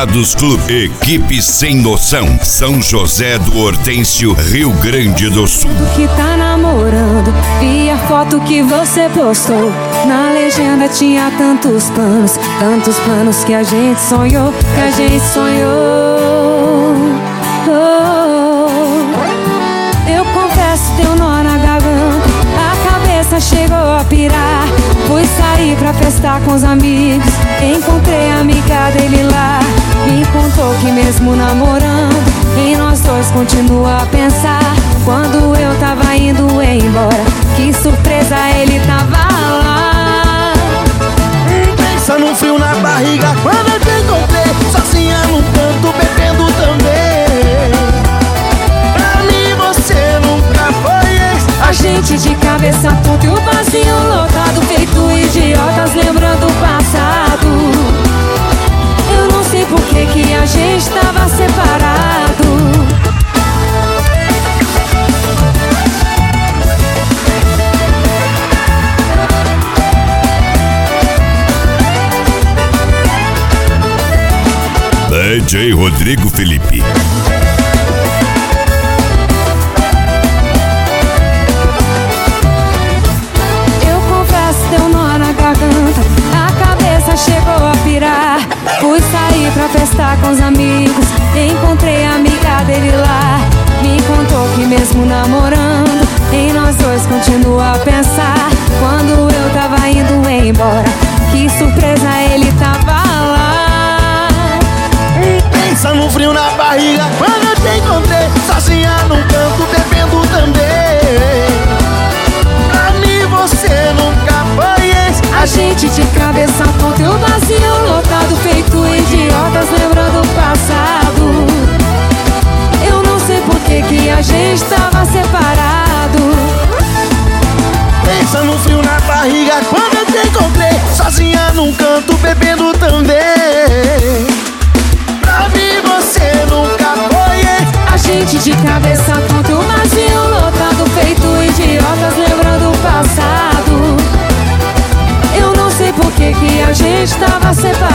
Namorados Clube, equipe sem noção, São José do Hortêncio, Rio Grande do Sul. Que tá namorando, vi a foto que você postou. Na legenda tinha tantos planos que a gente sonhou, Eu confesso, deu nó na garganta, a cabeça chegou a pirar. Fui sair pra festar com os amigos, encontrei a amiga dele lá. Me contou que mesmo namorando, em nós dois continua a pensar. Quando eu tava indo embora, que surpresa, ele tava lá. Pensa no frio na barriga quando eu te encontrei, sozinha num canto, bebendo também. Pra mim você nunca foi ex. A gente de cabeça tonta e o barzinho lotado, feito idiotas lembrando o passado. Eu não sei por que a gente tava separado. DJ Rodrigo Felipe. Eu confesso, deu nó na garganta, a cabeça chegou a pirar. Fui sair pra festar com os amigos, encontrei a amiga dele lá. Me contou que mesmo namorando, em nós dois continua a pensar. Quando eu tava indo embora, que surpresa, ele tava lá. Pensa no frio na barriga quando eu te encontrei, sozinha num canto, bebendo também. Pra mim você nunca foi ex. A gente de cabeça tonta e o barzinho lotado, feito idiotas lembrando o passado. Eu não sei por que a gente tava separado. Pensa no frio na barriga quando eu te encontrei, sozinha num canto, bebendo também. Pra mim você nunca foi ex. A gente de cabeça tonta e o barzinho lotado, feito idiotas lembrando o passado. Eu não sei por que a gente tava separado.